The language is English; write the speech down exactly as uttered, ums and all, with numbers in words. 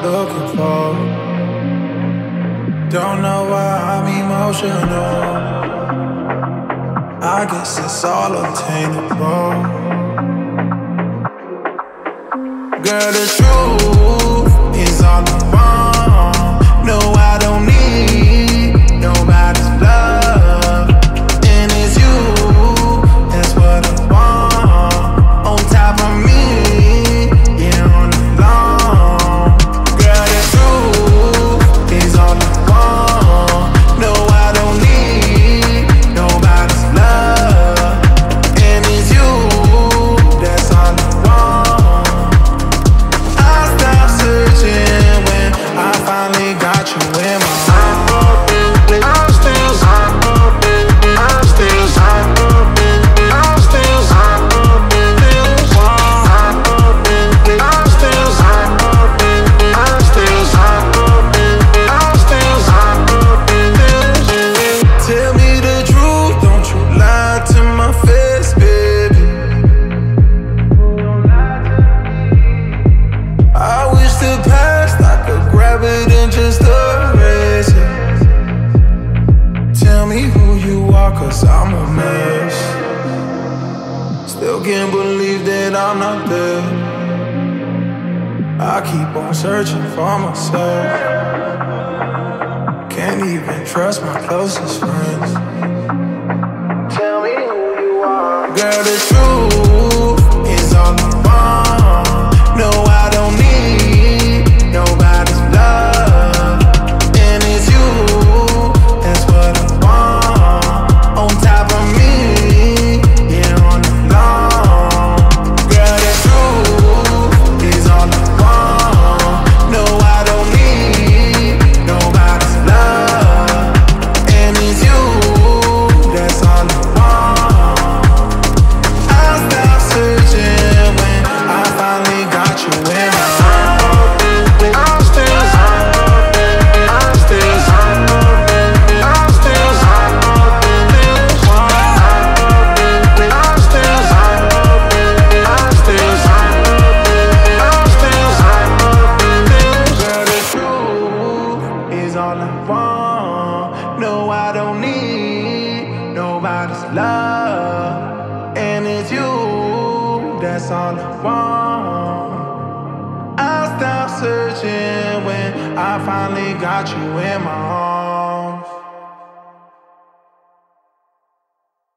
looking for. Don't know why I'm emotional. I guess it's all obtainable. Girl, the truth is all I want. No, I don't need nobody's love, and it's you, that's what I want. On top of me, yeah, on the lawn. Girl, the truth is all I want. No, I don't need nobody's love, and it's you, that's all I want. I stopped searching when I finally got you in my arms. I'm still, I'm still, I'm still, tell me the truth, don't you lie to my face, baby. I wish the past I could grab it and just erase it. Tell me who you are, cause I'm a mess. Still can't believe that I'm not there. I keep on searching for myself. Can't even trust my closest friends. Tell me who you are. Girl, the truth is all I want. No, I don't need nobody's love, and it's you, that's what I want. On top of me, yeah, on the lawn. Girl, the truth is all I want. No, I don't need nobody's love, and it's you, that's all I want. I stopped searching when I finally got you in my arms. I'm still, I'm still, I'm still, I'm still, I'm still, I'm still. Girl, the truth is all I want. No, I don't need nobody's love, and it's you, that's all I want. I stopped searching when I finally got you in my arms.